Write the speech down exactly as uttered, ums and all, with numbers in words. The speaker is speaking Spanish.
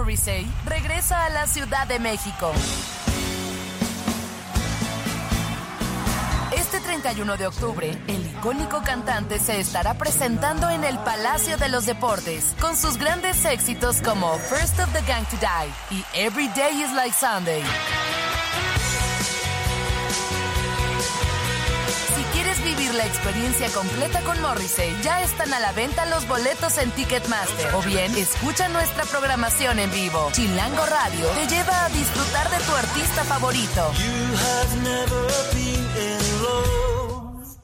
Morrissey regresa a la Ciudad de México. Este treinta y uno de octubre, el icónico cantante se estará presentando en el Palacio de los Deportes con sus grandes éxitos como First of the Gang to Die y Every Day is Like Sunday. Si quieres vivir la experiencia completa con Morrissey, ya están a la venta los boletos en Ticketmaster. O bien, escucha nuestra programación en vivo. Chilango Radio te lleva a disfrutar de tu artista favorito. You have never been in love.